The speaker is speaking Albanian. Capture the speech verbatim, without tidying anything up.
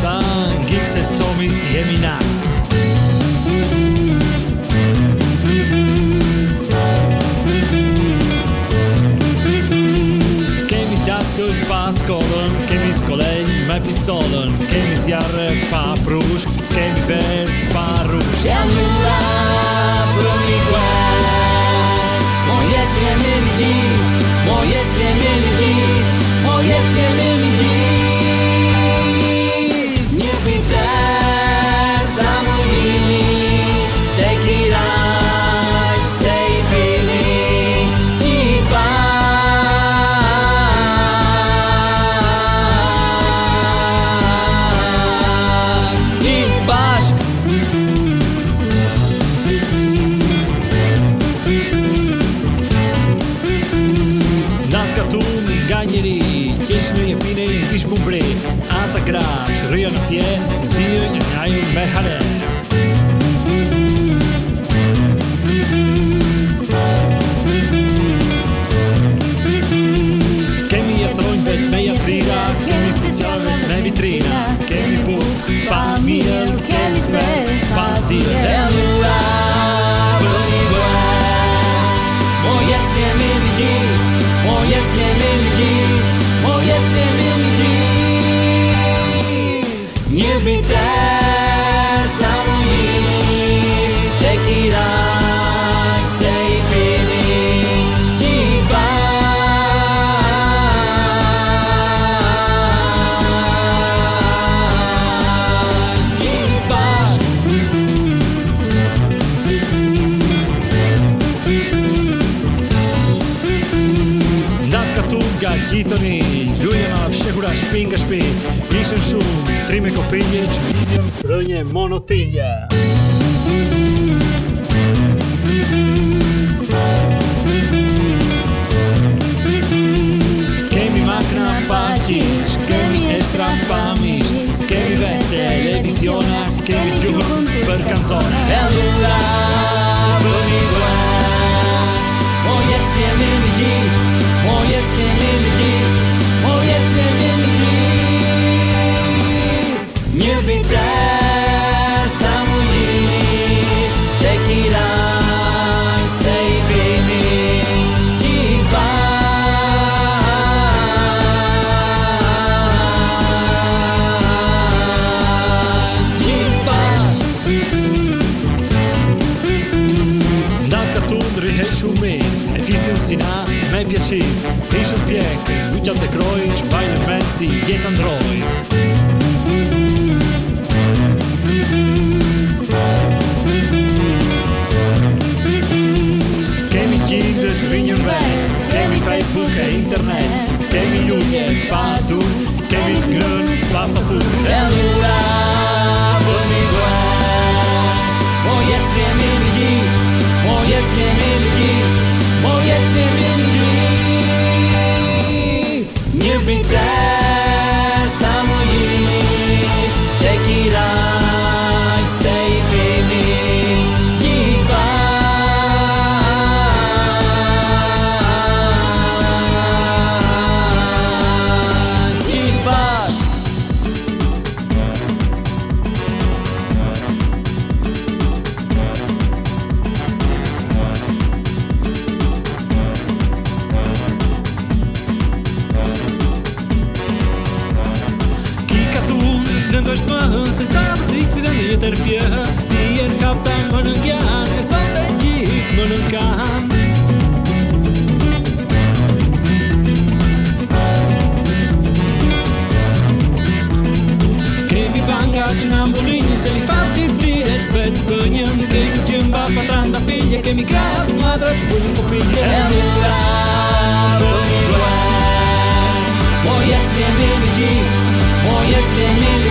stan, gibt's jetzt so mis Jemina. Pascolen, che mi scolen, mai pistolen, che mi siarre pa prush, che mi ver pa rush. E allora prommi guai, mo jest nie milgi, mo jest nie milgi, mo jest nie milgi. Nie bite samolini, tequilaj, sei pili, jiba. Tiež je píny, když bumbry a tak hráč, Rian tě, zíl, nejaju mechane. Che mi atron vet meia frida, che mi special vet me vitrina, che mi bu, pa miel, che mi spel, pa dir. E allora, prommi guai, mo jest nie milgi, mo jest nie milgi, mo jest nie milgi. Nie bite samolini, tequilaj, sei pili, jiba. Hitoni, ljudima všehura špinga špi, nišen šum, trime kopinje, čpidjom sprnje monotilja. Che mi macna pacis, che mi estrampamis, che mi vede televisione, che mi giuhun per canzone. E allora, prommi guai, mo jest nie milgi, mo jest nie milgi, mo jest nie milgi. Nie bite samolini, tequilaj, sei pili, jiba. E fi sensina, me piaci, riso piec, lucia de croi, sbaglio in mezzi, diet androi. Che mi chiede svigno in vet, che mi Facebook e internet, che mi lugne, pa tu, che mi grun, passa pur. E allora, prommi guai, mo jest nie milgi, mo jest nie milgi, mo jest nie milgi. Nie bite samolini, tequilaj, sei pili, jiba. Ter fie, ier captam mănânchean, e sau de chip mănâncan. Che mi banca și n-ambolini, se li fa tirtire, vet băniem, che mi ciumba patranda figlie, che mi creat madra și buni copii. E allora, prommi guai, mo jest nie milgi, mo jest nie milgi.